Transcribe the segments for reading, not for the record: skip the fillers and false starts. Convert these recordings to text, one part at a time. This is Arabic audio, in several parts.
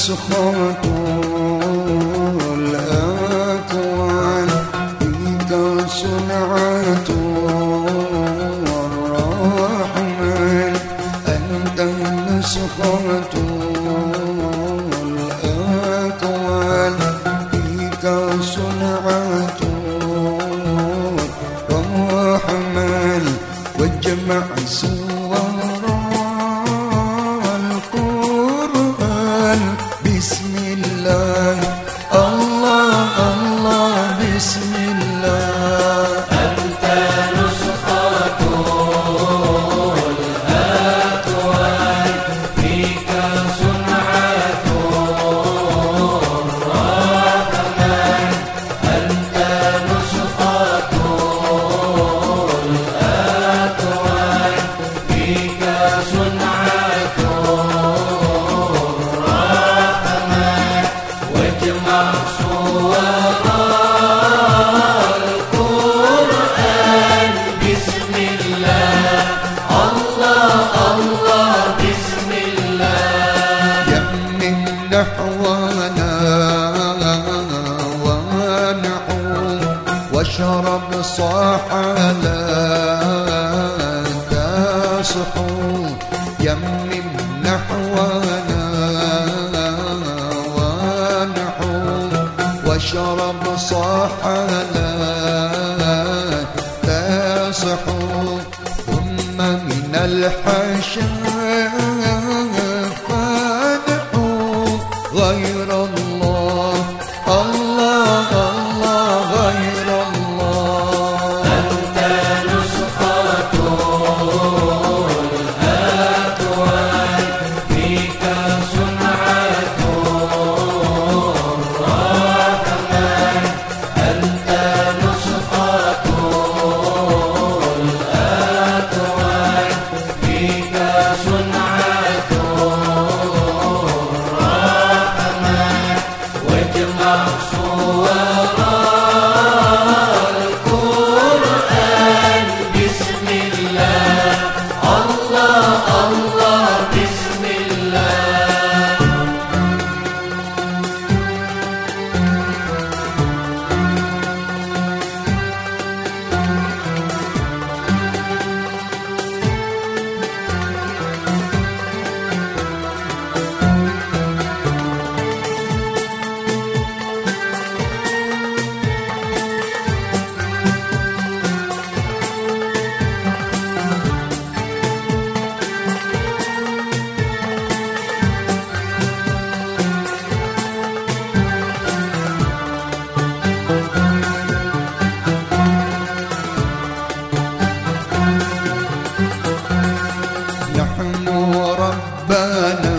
نسخة الأكوان فيك صنعة الرحمن أنت نسخة الأكوان فيك صنعة الرحمن واجمع سور القرآن بسم الله الله الله بسم الله أنت نسخة الأكوان فيك صنعة الرحمن أنت نسخة الأكوان فيك صنعة الرحمن واجمع صور القرآن بسم الله الله الله بسم الله يمن نحونا ونحو واشرب صاح لا تصحو يمن نحونا ونحو واشرب صاح لا تصحو ثم من الحشا فادعوا غير الله الله الله غير الله أنت نسخة الأكوان فيك صنعة الرحمن أنت نسخة الأكوان فيك صنعة الرحمن واجمع صور القرآن بسم الله الله الله بسم الله نحن ربنا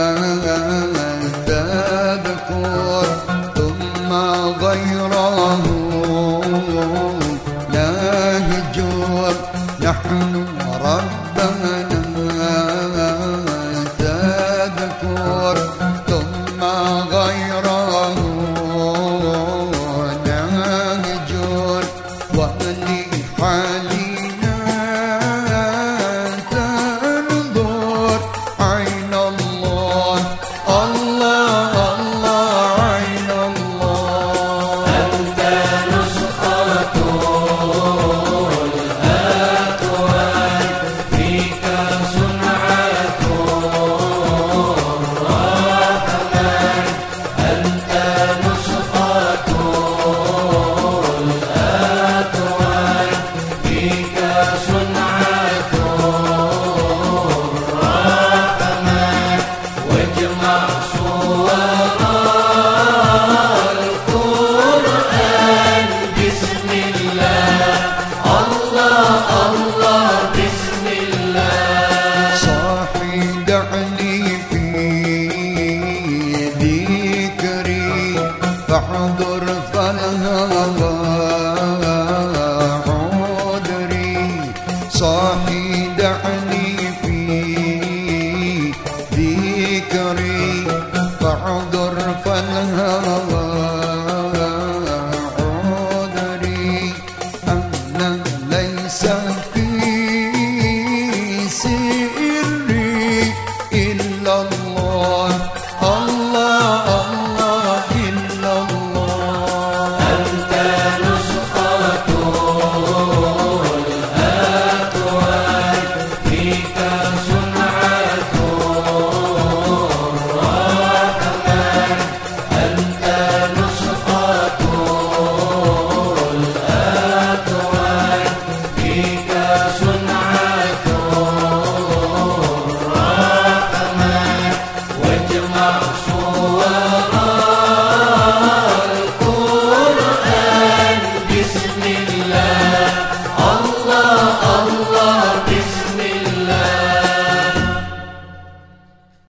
تذكر ثم غيره نهجر نحن ربنا تذكر ثم غيره نهجر ولحالنا تنظر عين الله الله الله عين الله أنت نسخة الأكوان فيك صنعة الرحمن أنت نسخة الأكوان فيك صنعة الرحمن واجمع صور القرآن بسم الله الله الله بسم الله صاحي دعني في ذكري فاحضر